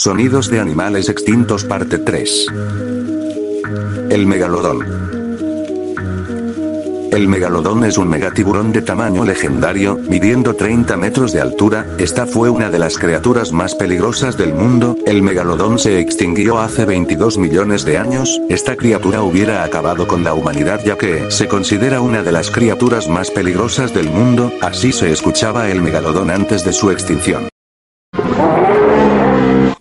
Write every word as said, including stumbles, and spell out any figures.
Sonidos de animales extintos parte tres. El megalodón. El megalodón es un megatiburón de tamaño legendario, midiendo treinta metros de altura. Esta fue una de las criaturas más peligrosas del mundo. El megalodón se extinguió hace veintidós millones de años. Esta criatura hubiera acabado con la humanidad ya que se considera una de las criaturas más peligrosas del mundo. Así se escuchaba el megalodón antes de su extinción.